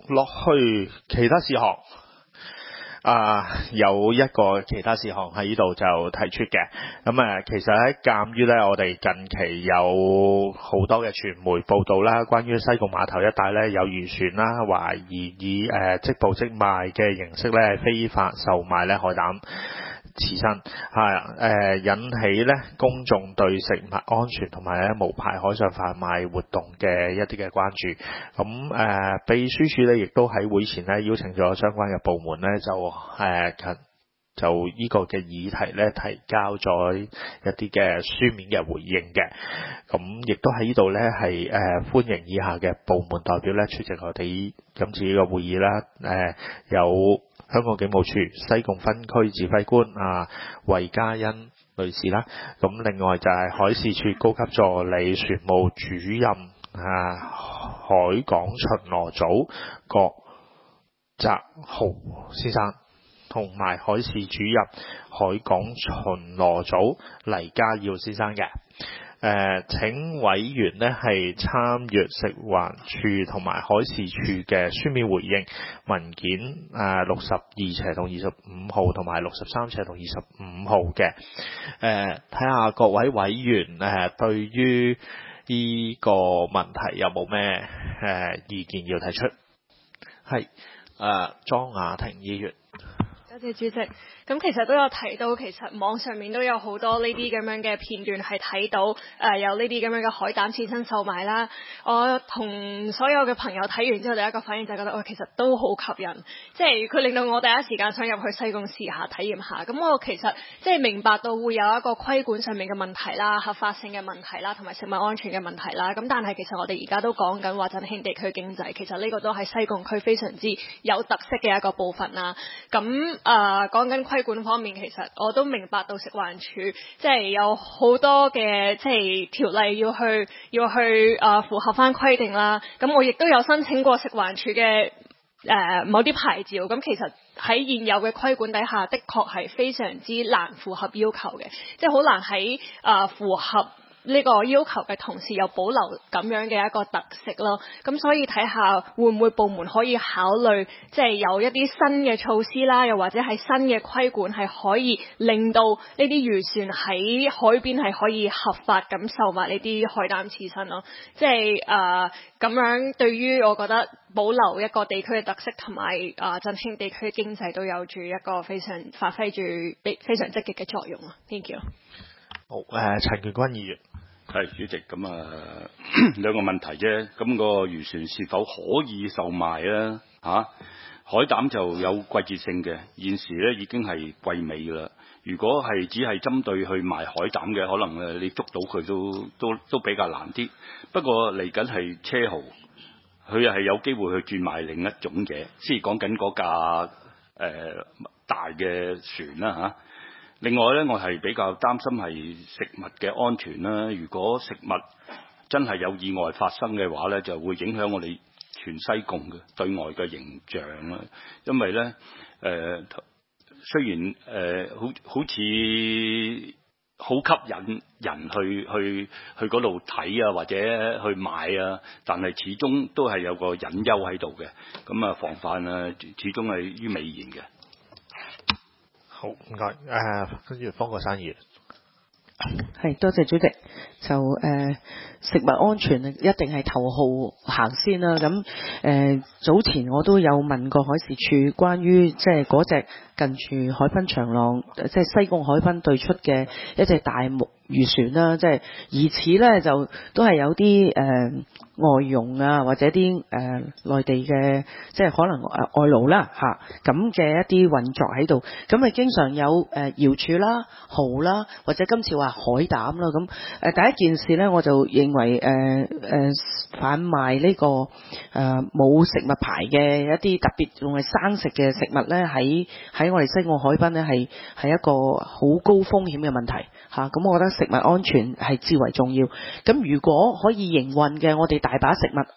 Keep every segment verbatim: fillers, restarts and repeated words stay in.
落去其他事項。啊，有一個其他事項喺呢度就提出嘅，咁啊，其實喺鑑於咧，我哋近期有好多嘅傳媒報道啦，關於西貢碼頭一帶咧有漁船啦，懷疑以誒即捕即賣嘅形式咧非法售賣咧海膽刺身，係誒引起咧公眾對食物安全同埋咧無牌海上販賣活動嘅一啲嘅關注。咁誒、呃、秘書處咧亦都喺會前咧邀請咗相關嘅部門咧就誒近、呃、就呢個嘅議題咧提交咗一啲嘅書面嘅回應嘅。咁亦都喺呢度咧係誒歡迎以下嘅部門代表咧出席我哋今次呢個會議啦。誒、呃、有香港警務處西貢分區指揮官啊韋嘉欣女士啦，咁另外就係海事處高級助理船務主任啊海港巡邏組郭澤豪先生，同埋海事主任海港巡邏組黎家耀先生嘅。誒、呃、請委員呢係參閱食環署同埋海事處嘅書面回應文件，誒六十二斜同二十五號同埋六十三斜同二十五號嘅。誒睇下各位委員誒、呃、對於呢個問題有冇咩誒意見要提出？係誒莊雅婷議員。 多謝主席。咁其實都有提到，其實網上面都有好多呢啲咁樣嘅片段係睇到，誒、呃、有呢啲咁樣嘅海膽刺身售賣啦。我同所有嘅朋友睇完之後，第一個反應就係覺得，哦，其實都好吸引，即係佢令到我第一時間想入去西貢試下體驗下。咁我其實即係明白到會有一個規管上面嘅問題啦、合法性嘅問題啦，同埋食物安全嘅問題啦。咁但係其實我哋而家都講緊話振興地區經濟，其實呢個都係西貢區非常之有特色嘅一個部分啦。咁誒講緊規管方面，其實我都明白到食環署即係有好多嘅即係條例要去要去誒、呃、符合翻規定啦。咁我亦都有申請過食環署嘅誒某啲牌照。咁其實喺現有嘅規管底下，的確係非常之難符合要求嘅，即係好難喺誒、呃、符合呢個要求嘅同時又保留咁樣嘅一個特色咯。咁所以睇下會唔會部門可以考慮即係有一啲新嘅措施啦，又或者係新嘅規管係可以令到呢啲漁船喺海邊係可以合法咁售賣呢啲海膽刺身咯。即係誒咁樣對於我覺得保留一個地區嘅特色同埋誒振興地區經濟都有住一個非常發揮住非常積極嘅作用啊。Thank you。 好誒，陳建軍議員。 係主席，咁啊兩個問題啫。咁、個漁船是否可以售賣咧？嚇、啊，海膽就有季節性嘅，現時咧已經係季尾啦。如果係只係針對去賣海膽嘅，可能誒你捉到佢都都都比較難啲。不過嚟緊係車蠔，佢係有機會去轉賣另一種嘢，即係講緊嗰架誒、呃、大嘅船啦嚇。啊另外咧，我係比較擔心係食物嘅安全啦。如果食物真係有意外發生嘅話咧，就會影響我哋全西貢嘅對外嘅形象啦。因為咧，誒、呃、雖然誒、呃、好好似好吸引人去去去嗰度睇啊，或者去買啊，但係始終都係有個隱憂喺度嘅。咁啊，防範啊，始終係於未然嘅。 好，唔該。誒，跟住方國珊議員。 係，多謝主席。就誒、呃、食物安全一定係頭號行先啦。咁誒、呃、早前我都有問過海事處關於即係嗰隻近住海濱長廊，即係西貢海濱對出嘅一隻大木漁船啦。即係疑似咧就都係有啲誒、呃、外傭啊，或者啲誒、呃、內地嘅即係可能誒外勞啦嚇咁嘅一啲運作喺度。咁咪經常有誒瑤柱啦、蠔啦，或者今次話海膽啦。咁誒、呃、第一件事咧，我就認為誒誒販賣呢、這個誒冇、呃、食物牌嘅一啲特別用係生食嘅食物咧，喺喺我哋西澳海濱咧係係一個好高風險嘅問題嚇。咁、啊、我覺得食物安全係至為重要。咁如果可以營運嘅，我哋大把食物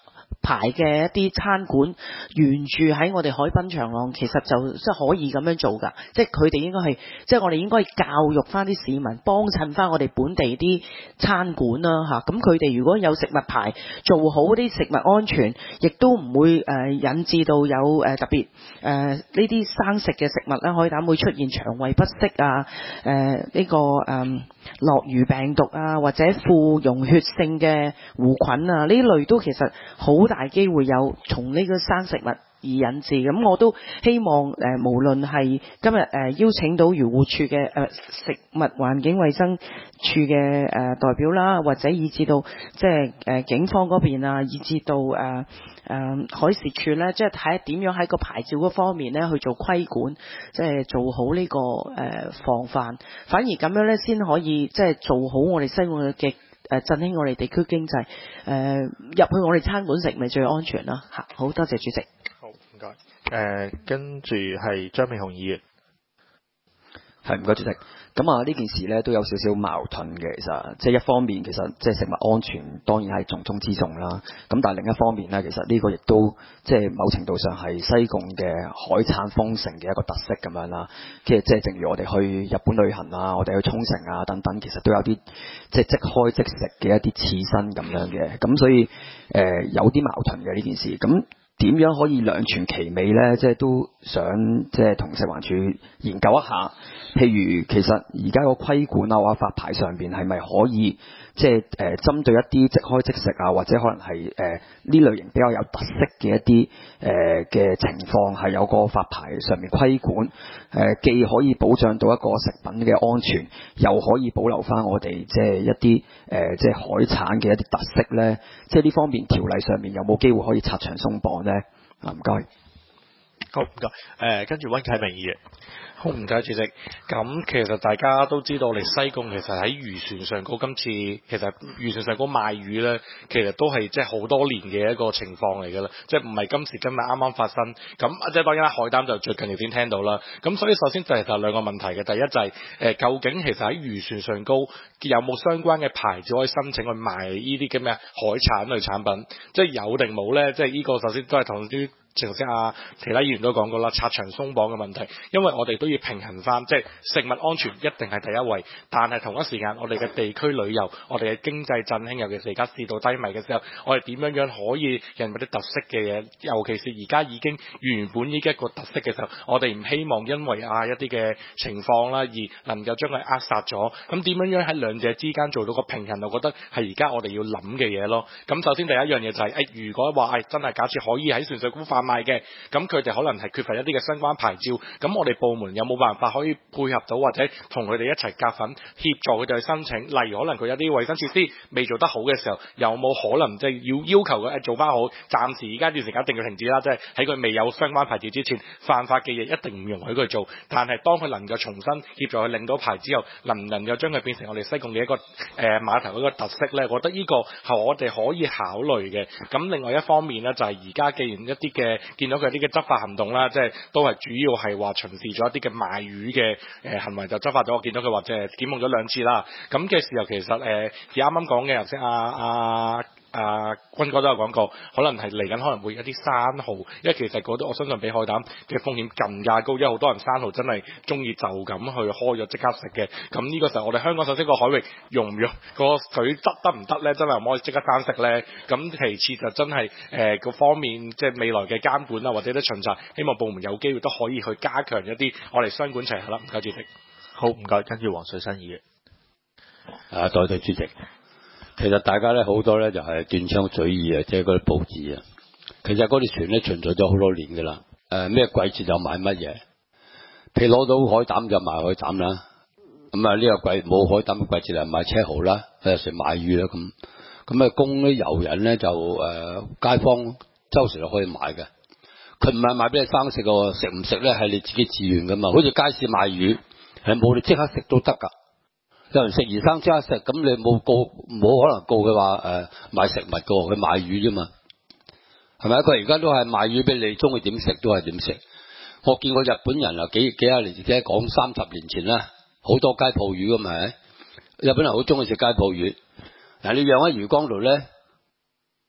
牌嘅一啲餐館沿住喺我哋海濱長廊，其實就即係可以咁樣做㗎。即係佢哋應該係，即係我哋應該教育翻啲市民，幫襯翻我哋本地啲餐館啦嚇。咁佢哋如果有食物牌，做好啲食物安全，亦都唔會誒、呃、引致到有誒、呃、特別誒呢啲生食嘅食物啦，海膽會出現腸胃不適啊，誒、呃、呢、這個誒。呃諾如病毒啊，或者副溶血性嘅弧菌啊，呢類都其實好大機會有從呢個生食物而引致。咁我都希望誒、呃，無論係今日誒、呃、邀請到漁護署嘅誒食物環境衛生處嘅誒、呃、代表啦，或者以至到即係誒警方嗰邊啊，以至到誒誒、呃呃、海事處咧，即係睇下點樣喺個牌照嗰方面咧去做規管，即係做好呢、這個誒、呃、防範，反而咁樣咧先可以即係做好我哋西澳嘅誒振興我哋地區經濟。誒、呃、入去我哋餐館食咪最安全啦嚇。好多謝主席。 好唔該。誒、呃、跟住係張美雄議員。 係唔該主席。咁啊呢件事咧都有少少矛盾嘅，其實即係一方面其實即係食物安全當然係重中之重啦。咁但係另一方面咧，其實呢個亦都即係某程度上係西貢嘅海產豐盛嘅一個特色咁樣啦。其實即係正如我哋去日本旅行啊，我哋去沖繩啊等等，其實都有啲即係即開即食嘅一啲刺身咁樣嘅。咁所以誒、呃、有啲矛盾嘅呢件事。咁點樣可以兩全其美呢？即係都想即係同食環署研究一下。譬如其實而家個規管啊或者發牌上邊係咪可以即係誒針對一啲即開即食啊，或者可能係誒呢類型比較有特色嘅一啲誒嘅情況係有個發牌上面規管誒、呃，既可以保障到一個食品嘅安全，又可以保留翻我哋即係一啲誒、呃、即係海產嘅一啲特色咧。即係呢方面條例上面有冇機會可以拆牆鬆綁咧？啊，唔該。 好唔該。誒跟住溫啟明議員。 好唔該主席，咁其實大家都知道，我哋西貢其實喺漁船上高今次其實漁船上高賣魚呢，其實都係即係好多年嘅一個情況嚟㗎啦，即係唔係今時今日啱啱發生。咁即係當然啦，海膽就最近亦先聽到啦。咁所以首先就係就兩個問題嘅，第一就係、是呃、究竟其實喺漁船上高有冇相關嘅牌照可以申請去賣呢啲咁嘅海產類產品，即係有定冇呢？即係呢個首先都係同啲。頭先啊，其他議員都講過啦，拆牆鬆綁嘅問題，因為我哋都要平衡翻，即係食物安全一定係第一位，但係同一時間我哋嘅地區旅遊，我哋嘅經濟振興，尤其是而家市道低迷嘅時候，我哋點樣樣可以引入啲特色嘅嘢？尤其是而家已經原本已經一個特色嘅時候，我哋唔希望因為啊一啲嘅情況啦，而能夠將佢扼殺咗。咁點樣樣喺兩者之間做到個平衡？我覺得係而家我哋要諗嘅嘢咯。咁首先第一樣嘢就係、是、誒、哎，如果話誒、哎、真係假設可以喺船上高販賣嘅，咁佢哋可能係缺乏一啲嘅相關牌照，咁我哋部門有冇辦法可以配合到，或者同佢哋一齊夾份協助佢哋去申請？例如可能佢有啲衛生設施未做得好嘅時候，有冇可能即係要要求佢做翻好？暫時而家段時間一定要停止啦，即係喺佢未有相關牌照之前，犯法嘅嘢一定唔容許佢做。但係當佢能夠重新協助佢領到牌之後，能唔能夠將佢變成我哋西貢嘅一個誒、呃、碼頭一個特色呢？我覺得呢個係我哋可以考慮嘅。咁另外一方面呢，就係而家既然一啲嘅見到佢啲嘅執法行動啦，即係都係主要係話巡視咗一啲嘅賣魚嘅誒行為就執法咗。我見到佢話即係檢控咗兩次啦。咁嘅時候其實誒，而啱啱講嘅頭先阿阿阿君哥都有講過，可能係嚟緊可能會有一啲生蠔，因為其實嗰啲我相信比海膽嘅風險更加高，因為好多人生蠔真係中意就咁去開咗即刻食嘅。咁呢個時候我哋香港首先個海域用唔用個水質得唔得咧？真係唔可以即刻生食咧。咁其次就真係誒個方面，即係未來嘅監管啊，或者啲巡查，希望部門有機會都可以去加強一啲我哋雙管齊下啦。唔該主席。 好唔該，跟住黃水新議員。 啊，多謝主席。其實大家咧好多咧就係斷章取義啊，即係嗰啲報紙啊。其實嗰啲船咧存在咗好多年㗎啦。誒、呃、咩季節就買乜嘢，譬如攞到海膽就買海膽啦。咁啊呢個季冇海膽嘅季節就買車蠔啦，有時買魚啦咁。咁啊供啲遊人咧就誒、呃、街坊周時都可以買嘅。佢唔係買俾你生食嘅，食唔食咧係你自己自願㗎嘛。好似街市買魚係冇你即刻食都得㗎。有人食魚生即刻食，咁你冇告，冇可能告佢話誒買食物嘅，佢買魚啫嘛，係咪？佢而家都係賣魚俾你，中意點食都係點食。我見過日本人啊，幾幾廿年前，講三十年前啦，好多街鋪魚㗎嘛，日本人好中意食街鋪魚。嗱，你養喺魚缸度咧，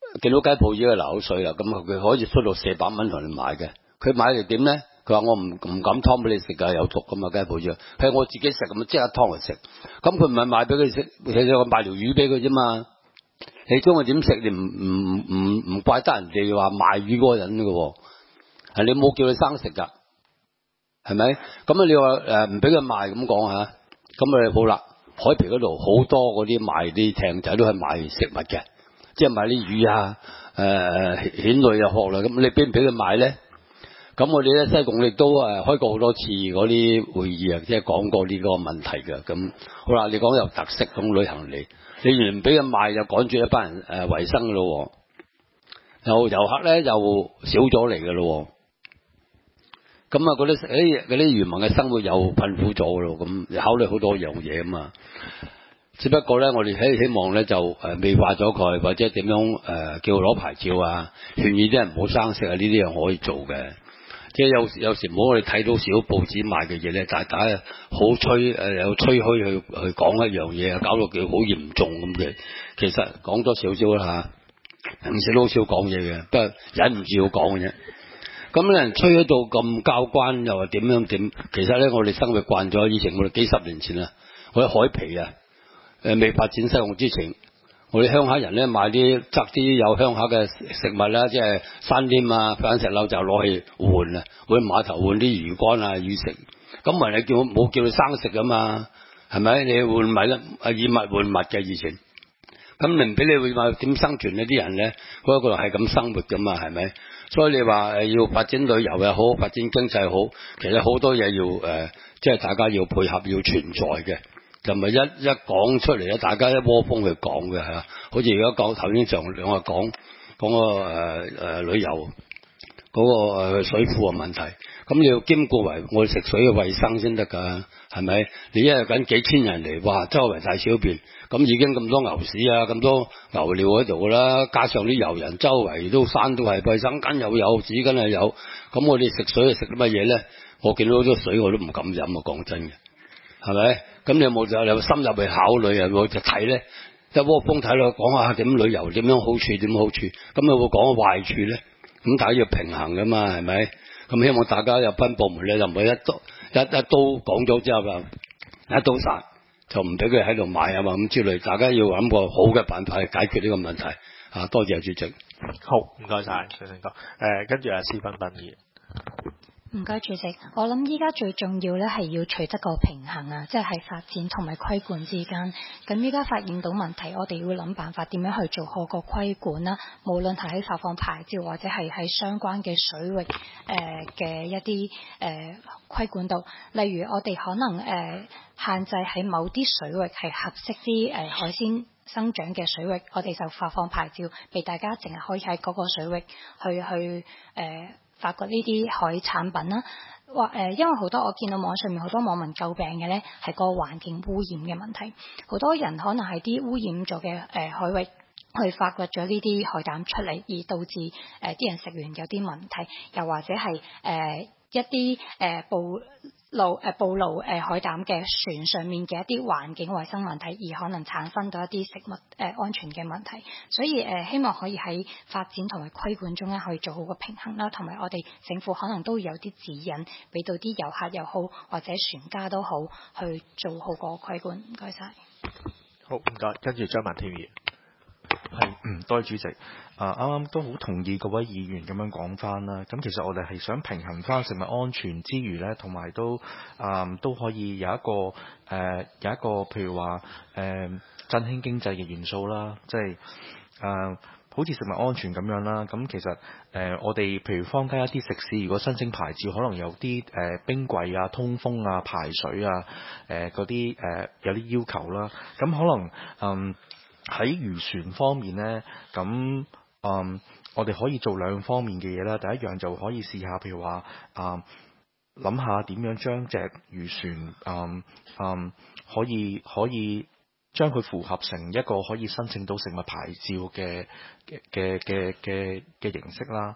見到雞鋪已經係流口水啦，咁佢可以出到四百蚊同你買嘅。佢買嚟點咧？佢話我唔唔敢劏俾你食㗎，有毒㗎嘛雞鋪魚。係我自己食咁即刻劏嚟食。咁佢唔係賣俾佢食，其實我賣條魚俾佢啫嘛。你中意點食？你唔唔唔唔怪得人哋話賣魚嗰個人㗎喎。係你冇叫佢生食㗎，係咪？咁啊你話誒唔俾佢賣咁講嚇，咁啊好啦。海皮嗰度好多嗰啲賣啲艇仔都係賣食物嘅，即係賣啲魚啊、誒、呃、蜆類啊、殼類咁，你俾唔俾佢賣咧？咁我哋咧西貢亦都誒開過好多次嗰啲會議啊，即係講過呢個問題嘅。咁好啦，你講有特色咁旅行嚟，你原唔俾佢賣，就趕住一班人誒維生咯，又遊客咧又少咗嚟嘅咯。咁啊，嗰啲誒嗰啲漁民嘅生活又困苦咗咯，咁考慮好多樣嘢啊嘛。只不過咧，我哋希希望咧就誒美化咗佢，或者點樣誒、呃、叫攞牌照啊，勸喻啲人唔好生食啊，呢啲樣可以做嘅。即係有時有時唔好我哋睇到少報紙賣嘅嘢咧，大家好吹誒有吹噓去去講一樣嘢啊，搞到佢好嚴重咁嘅。其實講多少少啦嚇，平時都好少講嘢嘅，不過忍唔住要講嘅啫。咁咧人吹喺度咁交關，又話點樣點？其實咧，我哋生活慣咗，以前我哋幾十年前啊，我喺海皮啊，誒未發展西貢之前，我哋鄉下人咧買啲執啲有鄉下嘅食物啦，即係山稔啊、番石榴就攞去換啊，去碼頭換啲魚乾啊、魚食。咁人哋叫冇叫你生食噶嘛，係咪？你換米啦，以物換物嘅以前。咁你唔俾你會話點生存呢？啲人咧嗰個係咁生活噶嘛，係咪？所以你話誒要發展旅遊又好，發展經濟好，其實好多嘢要誒、呃，即係大家要配合要存在嘅，就唔係一一講出嚟咧，大家一窩蜂去講嘅嚇。好似而家講頭先上兩個講講個誒誒、呃呃、旅遊嗰、那個誒水庫嘅問題，咁你要兼顧為我哋食水嘅衞生先得㗎，係咪？你一日緊幾千人嚟，哇，周圍大小便。咁已經咁多牛屎啊，咁多牛尿喺度啦，加上啲遊人周圍都山都係衞生巾又有，紙巾又有，咁我哋食水係食啲乜嘢咧？我見到好多水我都唔敢飲啊！講真嘅，係咪？咁你有冇就有深入去考慮啊？我就睇咧，一窩蜂睇落講下點旅遊點樣好處點好處，咁有冇講壞處咧？咁大家要平衡噶嘛，係咪？咁希望大家有分部門咧，就唔好一刀一一刀講咗之後就一刀殺。就唔俾佢喺度買啊嘛，咁之類，大家要諗個好嘅辦法去解決呢個問題。啊，多謝主席。 好，唔該晒，水星哥。誒、呃，跟住阿施彬彬議員。 唔該主席，我諗依家最重要咧係要取得個平衡啊，即係喺發展同埋規管之間。咁依家發現到問題，我哋要諗辦法點樣去做好個規管啦。無論係喺發放牌照或者係喺相關嘅水域誒嘅、呃、一啲誒、呃、規管度，例如我哋可能誒、呃、限制喺某啲水域係合適啲誒、呃、海鮮生長嘅水域，我哋就發放牌照俾大家，淨係可以喺嗰個水域去去誒。呃發掘呢啲海產品啦，或誒、呃，因為好多我見到網上面好多網民詬病嘅咧，係個環境污染嘅問題。好多人可能係啲污染咗嘅誒海域去發掘咗呢啲海膽出嚟，而導致誒啲、呃、人食完有啲問題，又或者係誒、呃、一啲誒暴露誒暴露誒海膽嘅船上面嘅一啲環境衛生問題，而可能產生到一啲食物誒、呃、安全嘅問題。所以誒、呃、希望可以喺發展同埋規管中間可以做好個平衡啦，同埋我哋政府可能都有啲指引俾到啲遊客又好，或者船家都好，去做好個規管。唔該晒。 好，唔該。跟住張文添議員。 係，嗯，多謝主席。啊，啱啱都好同意各位議員咁樣講翻啦。咁其實我哋係想平衡翻食物安全之餘呢，同埋都啊、嗯、都可以有一個誒、呃、有一個譬如話誒、呃、振興經濟嘅元素啦，即係誒好似食物安全咁樣啦。咁其實誒、呃、我哋譬如坊間一啲食肆，如果申請牌照，可能有啲誒、呃、冰櫃啊、通風啊、排水啊、誒嗰啲誒有啲要求啦。咁可能嗯。喺漁船方面呢，咁嗯，我哋可以做兩方面嘅嘢啦。第一樣就可以試下，譬如話啊，諗、嗯、下點樣將隻漁船嗯嗯可以可以將佢符合成一個可以申請到食物牌照嘅嘅嘅嘅嘅形式啦。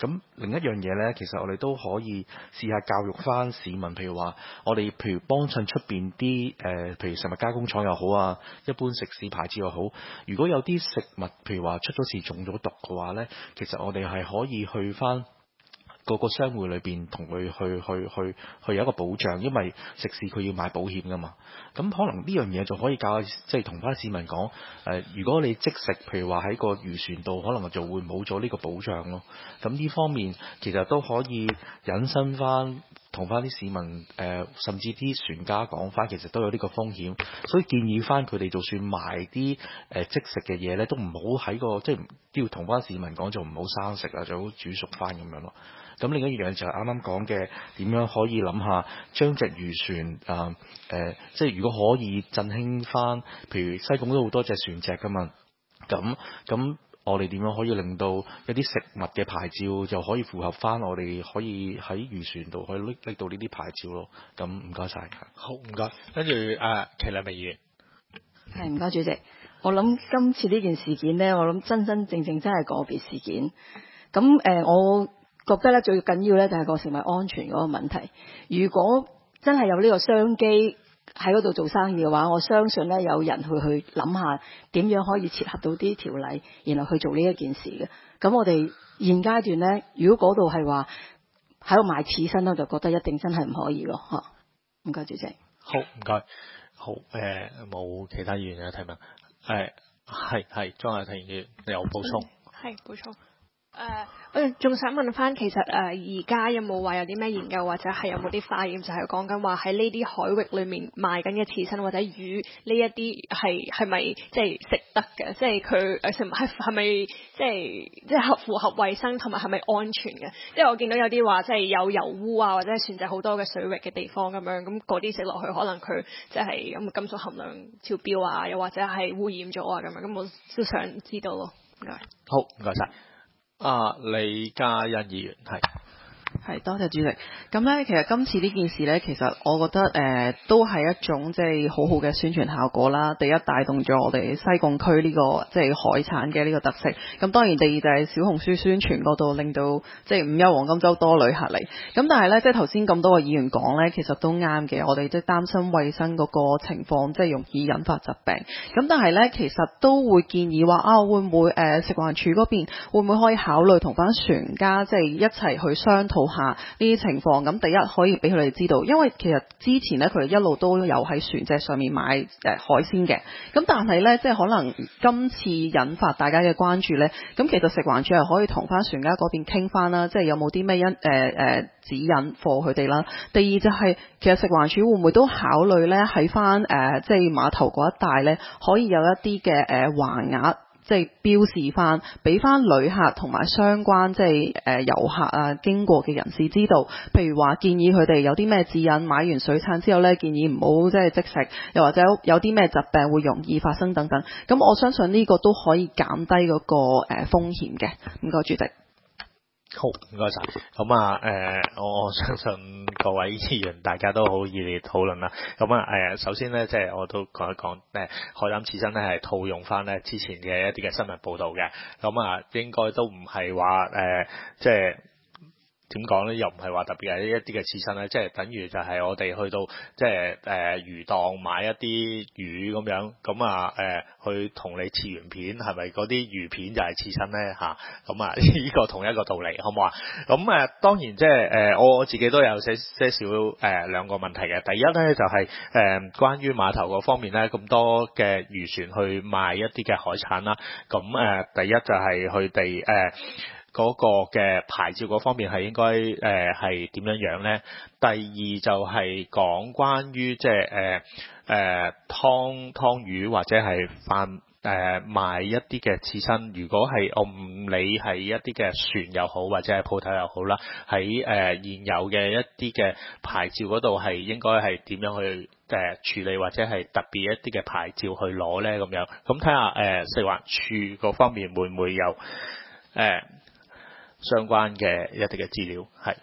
咁另一樣嘢呢，其實我哋都可以試下教育翻市民，譬如話我哋譬如幫襯出邊啲誒，譬如食物加工廠又好啊，一般食肆牌子又好，如果有啲食物譬如話出咗事中咗毒嘅話呢，其實我哋係可以去翻個個商會裏邊同佢去去去去有一個保障，因為食肆佢要買保險噶嘛。咁可能呢樣嘢就可以教，即係同翻市民講，誒、呃，如果你即食，譬如話喺個漁船度，可能就會冇咗呢個保障咯。咁呢方面其實都可以引申翻，同翻啲市民誒、呃，甚至啲船家講翻，其實都有呢個風險，所以建議翻佢哋就算賣啲誒即食嘅嘢咧，都唔好喺個即係都要同翻市民講，就唔好生食啊，最好煮熟翻咁樣咯。咁另一樣就係啱啱講嘅，點樣可以諗下將隻漁船啊誒、呃，即係如果可以振興翻，譬如西貢都好多隻船隻噶嘛，咁咁我哋點樣可以令到一啲食物嘅牌照就可以符合翻我哋可以喺漁船度可以拎拎到呢啲牌照咯。咁唔該晒。 好，唔該。跟住誒，祁良美議員， 係唔該主席。我諗今次呢件事件呢，我諗真真正正真係個別事件。咁誒、呃，我覺得咧最緊要咧就係個食物安全嗰個問題。如果真係有呢個商機喺嗰度做生意嘅話，我相信咧有人會去諗下點樣可以切合到啲條例，然後去做呢一件事嘅。咁我哋現階段咧，如果嗰度係話喺度賣刺身咧，我就覺得一定真係唔可以咯嚇。唔該主席。 好，唔該。好，誒、呃、冇其他議員嘅提問。誒係係，莊雅婷議員你有補充？ 係補充。誒、uh, 我仲想問翻，其實誒而家有冇話有啲咩研究，或者係有冇啲化驗，就係講緊話喺呢啲海域裏面賣緊嘅刺身或者魚呢一啲係係咪即係食得嘅？即係佢誒食係係咪即係即係合符合衞生同埋係咪安全嘅？即係我見到有啲話即係有油污啊，或者係船隻好多嘅水域嘅地方咁樣，咁嗰啲食落去可能佢即係咁金屬含量超標啊，又或者係污染咗啊咁樣，咁我都想知道咯。唔該。 好，唔該晒。啊，李嘉欣議員係。 係，多謝主席。咁咧，其實今次呢件事咧，其實我覺得誒、呃、都係一種即係好好嘅宣傳效果啦。第一，帶動咗我哋西貢區呢、這個即係海產嘅呢個特色。咁當然，第二就係小紅書宣傳嗰度，令到即係五一黃金週多旅客嚟。咁但係咧，即係頭先咁多個議員講咧，其實都啱嘅。我哋即係擔心衞生嗰個情況，即係容易引發疾病。咁但係咧，其實都會建議話啊，會唔會誒、呃、食環署嗰邊會唔會可以考慮同翻船家即係一齊去商討下呢啲情況？咁第一可以俾佢哋知道，因為其實之前咧佢哋一路都有喺船隻上面買誒、呃、海鮮嘅。咁但係咧，即係可能今次引發大家嘅關注咧，咁其實食環署係可以同翻船家嗰邊傾翻啦，即係有冇啲咩因誒誒指引貨佢哋啦。第二就係、是、其實食環署會唔會都考慮咧喺翻誒即係碼頭嗰一帶咧，可以有一啲嘅誒橫額。即係標示翻，俾翻旅客同埋相關即係誒遊客啊經過嘅人士知道，譬如話建議佢哋有啲咩指引，買完水產之後咧，建議唔好即係即食，又或者有啲咩疾病會容易發生等等。咁我相信呢個都可以減低嗰個誒風險嘅。唔該，主席。 好，唔該晒。咁啊，誒、呃，我我相信各位議員大家都好熱烈討論啦。咁啊，誒、呃，首先咧，即係我都講一講，誒、呃，海膽刺身咧係套用翻咧之前嘅一啲嘅新聞報導嘅。咁啊，應該都唔係話誒，即係。點講咧？又唔係話特別係一啲嘅刺身咧，即係等於就係我哋去到即係誒、呃、魚檔買一啲魚咁樣，咁啊誒去同你切完片，係咪嗰啲魚片就係刺身咧嚇？咁啊呢、這個同一個道理，好唔好啊？咁誒、呃、當然即係誒我我自己都有些些少誒、呃、兩個問題嘅。第一咧就係、是、誒、呃、關於碼頭嗰方面咧，咁多嘅漁船去賣一啲嘅海產啦。咁誒、呃、第一就係佢哋誒。呃嗰個嘅牌照嗰方面係應該誒係點樣樣咧？第二就係講關於即係誒誒湯湯魚或者係販誒、呃、賣一啲嘅刺身，如果係我唔理係一啲嘅船又好或者係鋪頭又好啦，喺誒、呃、現有嘅一啲嘅牌照嗰度係應該係點樣去誒、呃、處理，或者係特別一啲嘅牌照去攞咧咁樣？咁睇下誒食環署嗰方面會唔會有誒？呃相關嘅一啲嘅資料係，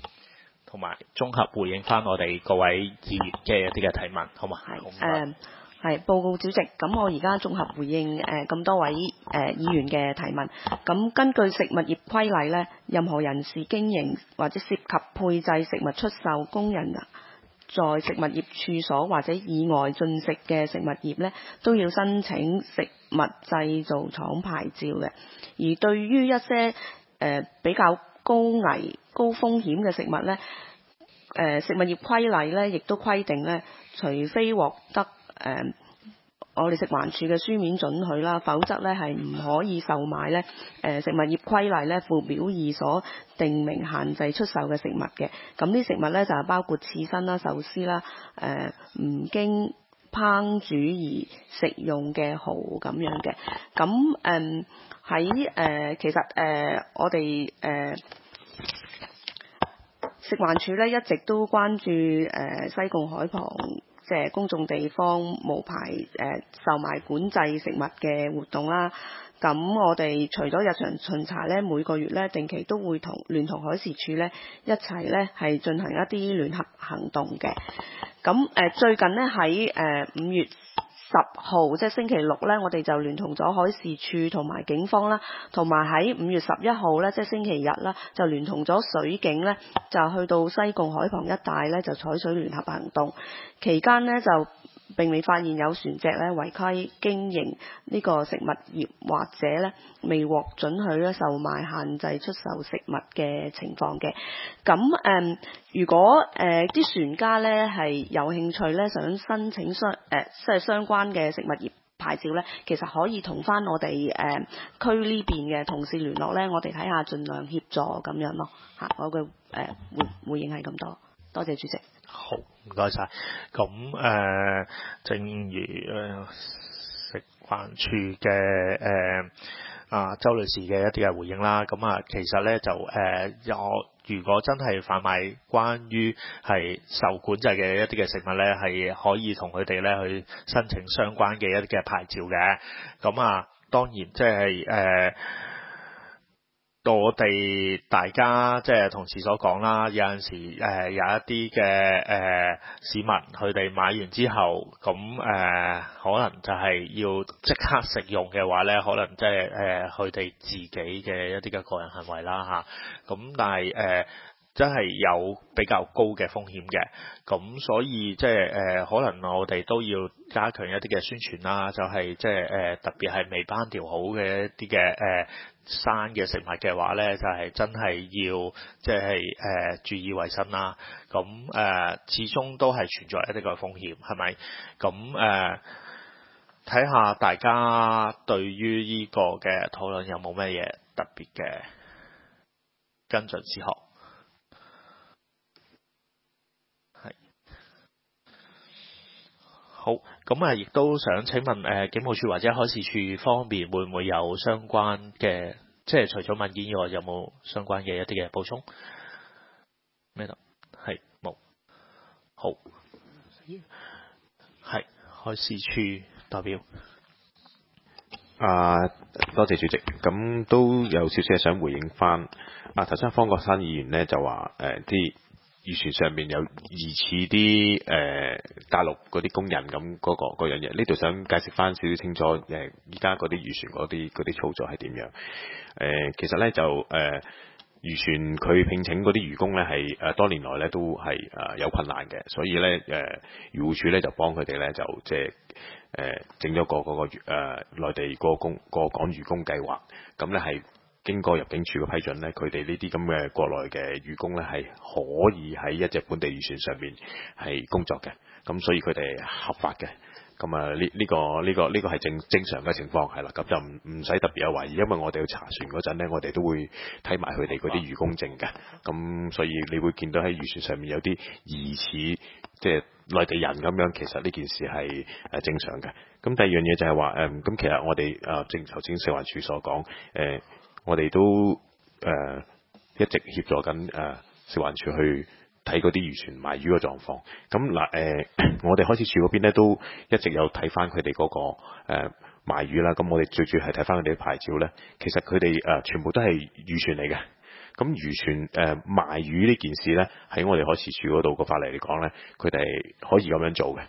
同埋綜合回應翻我哋各位議員嘅一啲嘅提問，好嘛？係誒、 呃， 係報告主席，咁我而家綜合回應誒咁、呃、多位誒、呃、議員嘅提問。咁根據食物業規例咧，任何人士經營或者涉及配製食物出售工人在食物業處所或者以外進食嘅食物業咧，都要申請食物製造廠牌照嘅。而對於一些誒、呃、比較高危高風險嘅食物咧，誒、呃、食物業規例咧亦都規定咧，除非獲得誒、呃，我哋食環署嘅書面准許啦，否則咧係唔可以售賣咧。誒、呃，食物業規例咧附表二所定明限制出售嘅食物嘅。咁啲食物咧就係包括刺身啦、壽司啦、誒、呃、唔經烹煮而食用嘅蠔咁樣嘅。咁誒喺誒其實誒、呃、我哋誒、呃、食環署咧一直都關注誒、呃、西貢海旁。即係公眾地方無牌誒、呃、售賣管制食物嘅活動啦。咁我哋除咗日常巡查咧，每個月咧定期都會同聯同海事處咧一齊咧係進行一啲聯合行動嘅。咁誒、呃、最近咧喺誒五月十號即係星期六咧，我哋就聯同咗海事處同埋警方啦，同埋喺五月十一號咧，即係星期日啦，就聯同咗水警咧，就去到西貢海旁一帶咧，就採取聯合行動。期間呢，就並未發現有船隻咧違規經營呢個食物業或者咧未獲准許咧售賣限制出售食物嘅情況嘅。咁誒、呃，如果誒啲、呃、船家咧係有興趣咧想申請相誒即係相關嘅食物業牌照咧，其實可以同翻我哋誒、呃、區呢邊嘅同事聯絡咧，我哋睇下盡量協助咁樣咯嚇。我嘅誒、呃、回回應係咁多，多謝主席。 好，唔該晒。咁誒、呃，正如誒、呃、食環署嘅誒啊周女士嘅一啲嘅回應啦。咁啊，其實咧就誒，有、呃、如果真係販賣關於係受管制嘅一啲嘅食物咧，係可以同佢哋咧去申請相關嘅一啲嘅牌照嘅。咁啊，當然即係誒。呃我哋大家即係同事所講啦，有陣時誒、呃、有一啲嘅誒市民佢哋買完之後，咁誒、呃、可能就係要即刻食用嘅話咧，可能即係誒佢哋自己嘅一啲嘅個人行為啦嚇。咁、啊、但係誒、呃、真係有比較高嘅風險嘅，咁所以即係誒可能我哋都要加強一啲嘅宣傳啦，就係即係誒特別係未烹調好嘅一啲嘅誒。呃生嘅食物嘅話咧，就係、是、真係要即係誒注意衞生啦。咁誒、呃、始終都係存在一啲嘅風險，係咪？咁誒睇下大家對於呢個嘅討論有冇咩嘢特別嘅跟進之項？係好，咁啊，亦都想請問誒、呃、警務處或者海事處方面會唔會有相關嘅，即係除咗文件以外，有冇相關嘅一啲嘅補充？咩度？係冇。好，係海事處代表。 啊，多謝主席。咁都有少少係想回應翻。啊，頭先方國珊議員咧就話誒啲。呃漁船上面有疑似啲誒、呃、大陸嗰啲工人咁嗰、嗰個嗰樣嘢，呢度想解釋翻少少清楚誒，依家嗰啲漁船嗰啲嗰啲操作係點樣？誒、呃，其實咧就誒、呃、漁船佢聘請嗰啲漁工咧係誒多年來咧都係誒有困難嘅，所以咧誒漁護署咧就幫佢哋咧就即係誒整咗個嗰個誒內地個工個港漁工計劃，咁咧係。經過入境處嘅批准咧，佢哋呢啲咁嘅國內嘅漁工咧係可以喺一隻本地漁船上面係工作嘅，咁所以佢哋合法嘅。咁啊呢呢個呢個呢個係正正常嘅情況係啦，咁就唔唔使特別有懷疑，因為我哋去查船嗰陣咧，我哋都會睇埋佢哋嗰啲漁工證嘅，咁所以你會見到喺漁船上面有啲疑似即係內地人咁樣，其實呢件事係誒正常嘅。咁第二樣嘢就係話誒，咁、嗯、其實我哋誒正頭先食環署所講誒。呃我哋都誒、呃、一直協助緊誒食環署去睇嗰啲漁船賣魚嘅狀況。咁嗱誒，我哋海事處嗰邊咧都一直有睇翻佢哋嗰個、呃、賣魚啦。咁我哋最主要係睇翻佢哋嘅牌照咧。其實佢哋誒全部都係漁船嚟嘅。咁漁船誒、呃、賣魚呢件事咧，喺我哋海事處嗰度個法例嚟講咧，佢哋可以咁樣做嘅。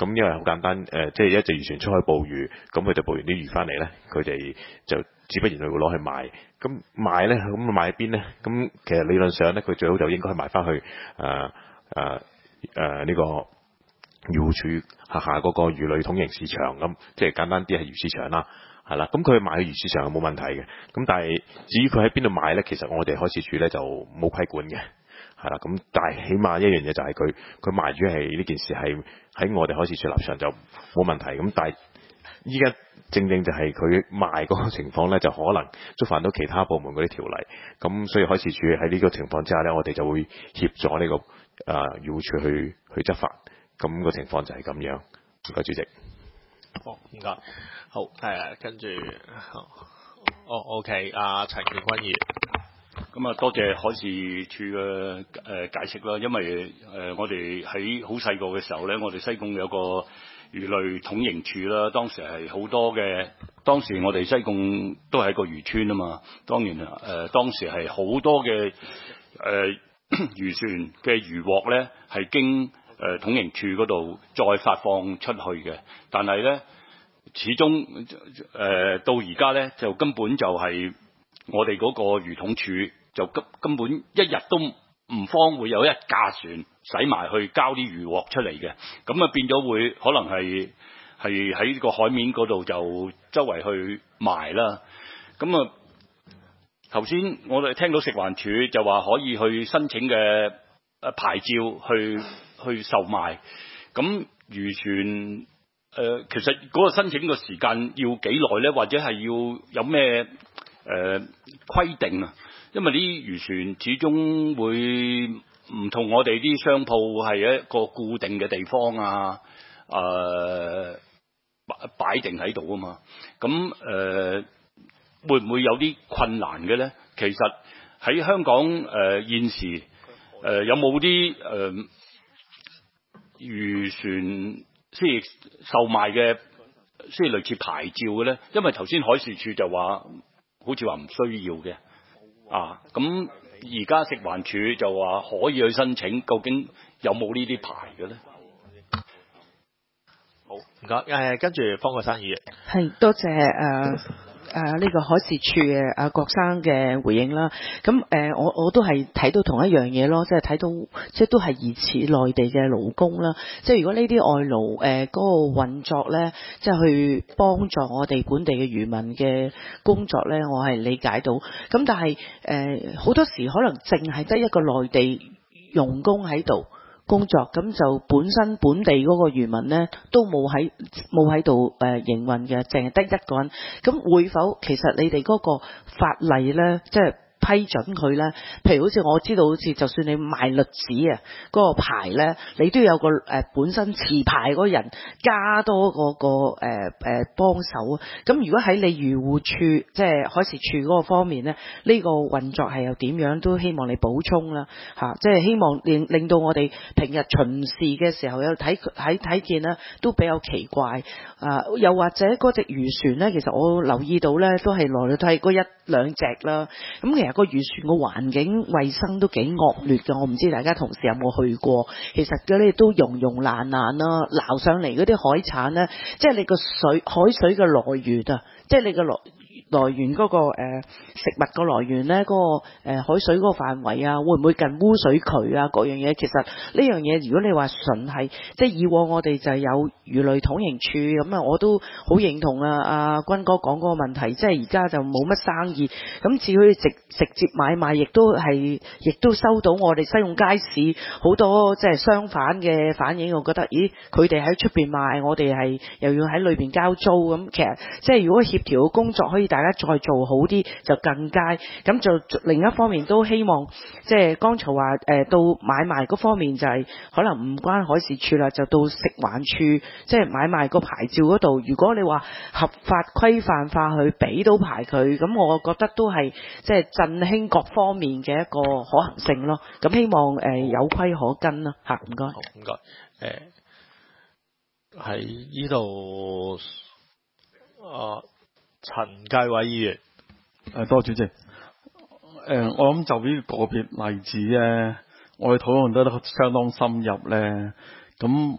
咁因為好簡單，誒、呃，即係一隻漁船出去捕魚，咁佢哋捕完啲魚翻嚟咧，佢哋就自不然會攞去賣。咁賣咧，咁賣喺邊咧？咁其實理論上咧，佢最好就應該賣翻去誒誒誒呢個漁護署轄下嗰個魚類統營市場咁，即係簡單啲係魚市場啦，係啦。咁佢賣去魚市場係冇問題嘅。咁但係至於佢喺邊度賣咧，其實我哋海事處咧就冇規管嘅。係啦，咁但係起碼一樣嘢就係佢佢賣魚係呢件事係喺我哋海事處立場就冇問題。咁但係依家正正就係佢賣嗰個情況咧，就可能觸犯到其他部門嗰啲條例。咁所以海事處喺呢個情況之下咧，我哋就會協助呢、這個誒漁護處去去執法。咁、個情況就係咁樣。唔該，主席。 好，唔該。好，誒，跟住，哦 ，OK， 阿陳健坤議員。 咁啊，多謝海事處嘅誒解釋啦。因為誒、呃、我哋喺好細個嘅時候咧，我哋西貢有個魚類統營處啦。當時係好多嘅，當時我哋西貢都係一個漁村啊嘛。當然啊，誒、呃、當時係好多嘅誒、呃、漁船嘅漁獲咧，係經誒、呃、統營處嗰度再發放出去嘅。但係咧，始終誒、呃、到而家咧，就根本就係我哋嗰個漁統處。就根根本一日都唔方會有一架船駛埋去交啲漁獲出嚟嘅，咁啊變咗會可能係係喺個海面嗰度就周圍去賣啦。咁啊頭先我哋聽到食環署就話可以去申請嘅誒牌照去去售賣，咁漁船誒、呃、其實嗰個申請嘅時間要幾耐咧？或者係要有咩誒規定啊？因為啲漁船始終會唔同我哋啲商鋪係一個固定嘅地方啊，誒、呃、擺定喺度啊嘛。咁誒、呃、會唔會有啲困難嘅咧？其實喺香港誒、呃、現時誒、呃、有冇啲誒漁船即係售賣嘅即係類似牌照嘅咧？因為頭先海事處就話好似話唔需要嘅。啊，咁而家食環署就話可以去申請，究竟有冇呢啲牌嘅咧？ 好，唔該。誒，跟住方國珊議員。 係，多謝誒誒呢個海事處嘅阿郭生嘅回應啦。咁誒、呃，我我都係睇到同一樣嘢咯，即係睇到即係都係疑似內地嘅勞工啦。即係如果呢啲外勞誒嗰、呃嗰個運作咧，即係去幫助我哋本地嘅漁民嘅工作咧，我係理解到。咁但係誒好多時可能淨係得一個內地傭工喺度工作，咁就本身本地嗰個漁民呢都冇喺冇喺度誒營運嘅，淨係得一個人。咁會否其實你哋嗰個法例呢，即係批准佢呢？譬如好似我知道，好似就算你賣栗子啊，嗰個牌呢，你都有個誒、呃、本身持牌嗰人加多嗰、嗰個誒誒、呃、幫手啊。咁如果喺你漁護處即係海事處嗰個方面呢，呢、呢個運作係又點樣？都希望你補充啦嚇、啊，即係希望令令到我哋平日巡視嘅時候有睇睇睇見呢，都比較奇怪啊。又或者嗰隻漁船呢，其實我留意到呢，都係來來都係嗰一兩隻啦。咁其實個漁船個環境衛生都幾惡劣嘅，我唔知大家同事有冇去過。其實嗰啲都溶溶爛爛啦，撈上嚟嗰啲海產呢，即係你個水海水嘅來源啊，即係你個來來源嗰、嗰個、呃、食物個來源呢，嗰、嗰個、呃、海水嗰個範圍啊，會唔會近污水渠啊？各樣嘢其實呢樣嘢，如果你話純係即係以往我哋就有魚類統營處咁啊，我都好認同啊阿君哥講嗰個問題，即係而家就冇乜生意，咁至於直直接買賣，亦都係亦都收到我哋西貢街市好多即係相反嘅反應，我覺得咦佢哋喺出邊賣，我哋係又要喺裏邊交租咁，其實即係如果協調嘅工作可以大家再做好啲就更佳。咁就另一方面都希望即係剛才話誒、呃、到買賣嗰方面就係、是、可能唔關海事處啦，就到食環處即係買賣個牌照嗰度，如果你話合法規範化去俾到牌佢，咁我覺得都係即係振興各方面嘅一個可行性咯。咁希望誒、呃、有規可跟啦嚇，唔該。 好，唔該。誒喺呢度啊。陳繼偉議員， 誒多謝主席。誒、呃，我諗就呢個個別例子咧，我哋討論得相當深入咧。咁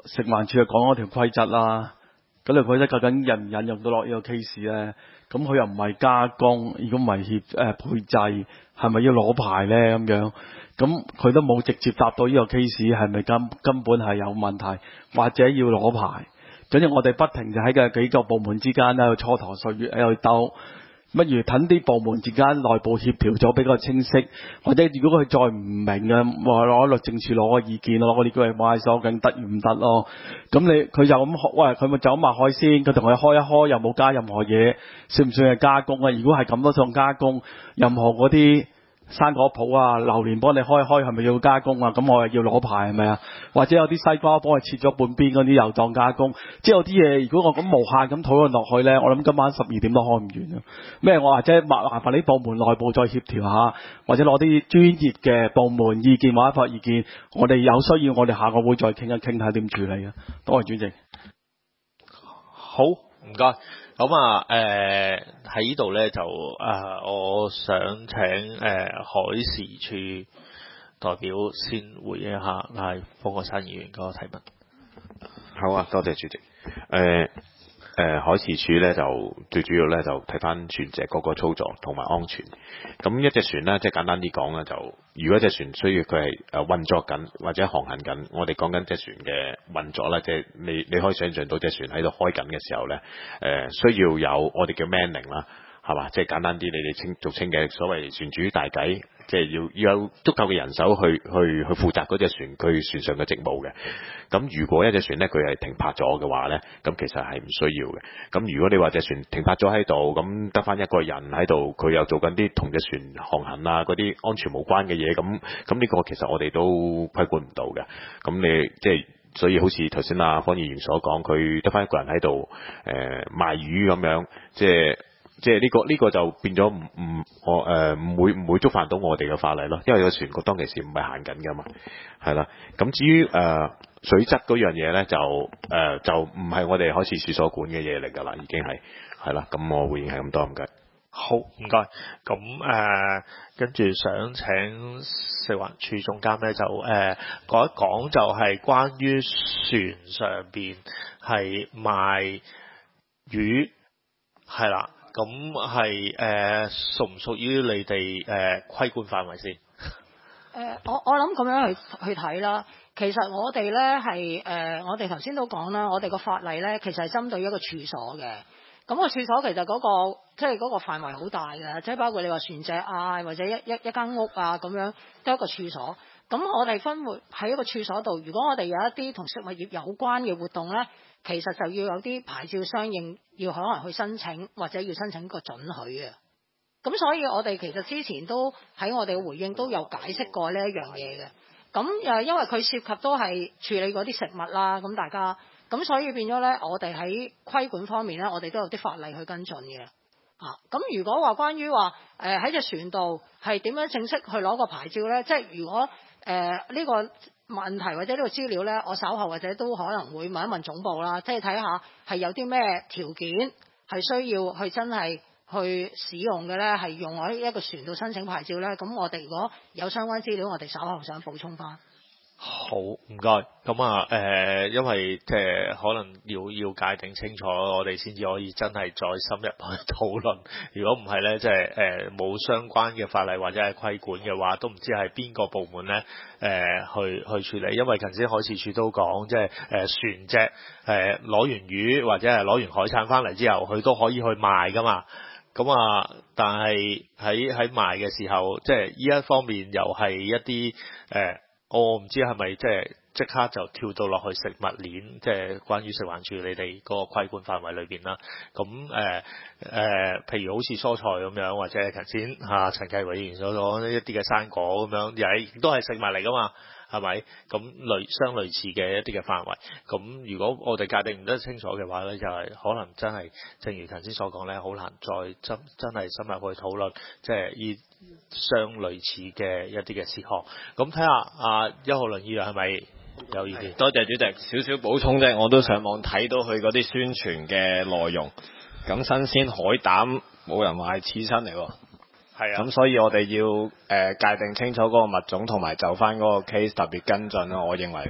食環署就講嗰條規則啦。嗰條規則究竟引唔引用到落呢個 case 咧？咁佢又唔係加工，如果唔係協誒配製，係咪要攞牌咧？咁樣咁佢都冇直接答到呢個 case 係咪根根本係有問題，或者要攞牌。跟住我哋不停就喺個幾個部門之間喺度蹉跎歲月喺度鬥。不如等啲部門之間內部協調咗比較清晰，或者如果佢再唔明嘅，話攞律政處攞個意見咯，攞個呢句話所究竟得與唔得咯？咁你佢就咁喂，佢咪就咁賣海鮮，佢同佢開一開又冇加任何嘢，算唔算係加工啊？如果係咁都算加工，任何嗰啲生果鋪啊、榴蓮幫你開一開係咪要加工啊？咁我係要攞牌係咪啊？或者有啲西瓜幫佢切咗半邊嗰啲又當加工，即係有啲嘢如果我咁無限咁討論落去呢，我諗今晚十二點都開唔完啊！咩我或者麻麻煩啲部門內部再協調下，或者攞啲專業嘅部門意見或者發意見，我哋有需要我哋下個會再傾一傾睇點處理啊！多謝主席。 好，唔該。咁啊，誒喺呢度咧就誒、呃，我想請誒、呃、海事處代表先回應一下，係方國珊議員嗰個提問。 好啊，多謝主席。誒、呃。誒、呃、海事處咧就最主要咧就睇翻船隻嗰個操作同埋安全。咁一隻船咧，即係簡單啲講咧，就如果隻船需要佢係誒運作緊或者航行緊，我哋講緊隻船嘅運作啦，即係你你可以想象到隻船喺度開緊嘅時候咧，誒、呃、需要有我哋叫 manning 啦，係嘛？即係簡單啲，你哋稱俗稱嘅所謂船主大計。即係要要有足夠嘅人手去去去負責嗰隻船佢船上嘅職務嘅。咁如果一隻船咧佢係停泊咗嘅話咧，咁其實係唔需要嘅。咁如果你話隻船停泊咗喺度，咁得翻一個人喺度，佢又做緊啲同隻船航行啊嗰啲安全無關嘅嘢，咁咁呢個其實我哋都規管唔到嘅。咁你即係所以好似頭先阿方議員所講，佢得翻一個人喺度誒賣魚咁樣，即係。即係呢個呢個就變咗唔唔我誒唔會唔會觸犯到我哋嘅法例咯，因為個船局當其時唔係行緊㗎嘛，係啦。咁至於誒、呃、水質嗰樣嘢咧，就誒、呃、就唔係我哋海事處所管嘅嘢嚟㗎啦，已經係係啦。咁我回應係咁多，唔該。 好，唔該。咁誒跟住想請食環署總監咧，就誒講一講就係關於船上邊係賣魚係啦。咁係誒屬唔屬於你哋誒、呃、規管範圍先？誒、 呃，我我諗咁樣去去睇啦。其實我哋咧係誒，我哋頭先都講啦，我哋個法例咧其實係針對一個處所嘅。咁、個處所其實嗰、個即係嗰個範圍好大嘅，即係包括你話船隻啊，或者一一一間屋啊咁樣，都係一個處所。咁我哋分活喺一個處所度，如果我哋有一啲同食物業有關嘅活動咧，其實就要有啲牌照相應，要可能去申請或者要申請個准許嘅。咁所以我哋其實之前都喺我哋嘅回應都有解釋過呢一樣嘢嘅。咁誒，因為佢涉及都係處理嗰啲食物啦，咁大家咁所以變咗咧，我哋喺規管方面咧，我哋都有啲法例去跟進嘅。啊，咁如果話關於話誒喺隻船度係點樣正式去攞個牌照咧，即係如果誒呢、呃呢個問題或者呢個資料呢，我稍後或者都可能會問一問總部啦，即係睇下係有啲咩條件係需要去真係去使用嘅呢，係用喺一個船度申請牌照呢。咁我哋如果有相關資料，我哋稍後想補充翻。 好，唔該。咁啊，誒、呃，因為即係可能要要界定清楚，我哋先至可以真係再深入去討論。如果唔係咧，即係誒冇相關嘅法例或者係規管嘅話，都唔知係邊個部門咧誒、呃、去去處理。因為頭先海事處都講，即係誒、呃、船隻誒攞完魚或者係攞完海產翻嚟之後，佢都可以去賣噶嘛。咁啊，但係喺喺賣嘅時候，即係呢一方面又係一啲誒。呃我唔知係咪即係即刻就跳到落去食物鏈，即係關於食環署你哋嗰個規管範圍裏邊啦。咁誒誒，譬如好似蔬菜咁樣，或者係頭先嚇陳繼偉議員所講一啲嘅生果咁樣，又係都係食物嚟噶嘛，係咪？咁類相類似嘅一啲嘅範圍。咁如果我哋界定唔得清楚嘅話咧，就係、是、可能真係正如頭先所講咧，好難再真真係深入去討論，即係依相類似嘅一啲嘅事項。咁睇下阿一號輪議員係咪有意見？ 多謝主席，少少補充啫。我都上網睇到佢嗰啲宣傳嘅內容。咁新鮮海膽冇人話係刺身嚟喎。係啊。咁所以我哋要誒、呃、界定清楚嗰個物種，同埋就翻嗰個 case 特別跟進咯。我認為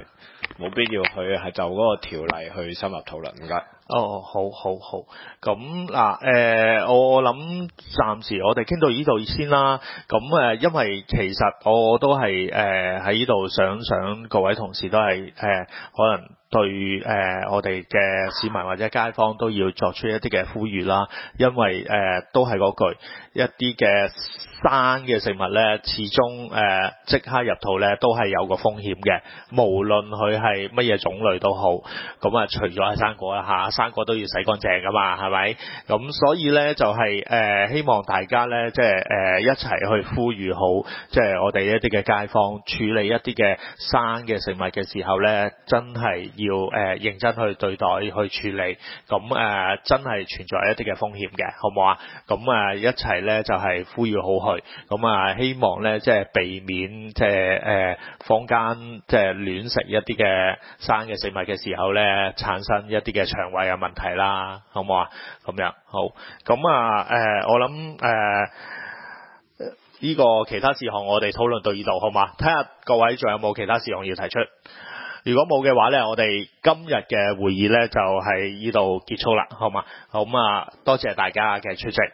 冇必要去係就嗰個條例去深入討論。唔該。 哦，好好好，咁嗱，誒、呃，我諗暫時我哋傾到呢度先啦。咁誒、呃，因為其實我都係誒喺呢度想想各位同事都係誒、呃、可能對誒、呃、我哋嘅市民或者街坊都要作出一啲嘅呼籲啦。因為誒、呃、都係嗰句，一啲嘅生嘅食物咧，始終誒即刻入肚咧都係有個風險嘅，無論佢係乜嘢種類都好。咁啊，除咗係生果啦嚇。生果都要洗乾淨噶嘛，係咪？咁所以咧就係、是、誒、呃、希望大家咧即係誒一齊去呼籲好，即係我哋一啲嘅街坊處理一啲嘅生嘅食物嘅時候咧，真係要誒、呃、認真去對待去處理。咁誒、呃、真係存在一啲嘅風險嘅，好唔好啊？咁啊一齊咧就係、是、呼籲好佢。咁啊希望咧即係避免即係誒坊間即係亂食一啲嘅生嘅食物嘅時候咧，產生一啲嘅腸胃有問題啦，好唔好啊？咁樣好，咁啊誒、呃，我諗誒呢個其他事項我哋討論到呢度，好嘛？睇下各位仲有冇其他事項要提出？如果冇嘅話咧，我哋今日嘅會議咧就係呢度結束啦，好嘛？好咁啊，多謝大家嘅出席。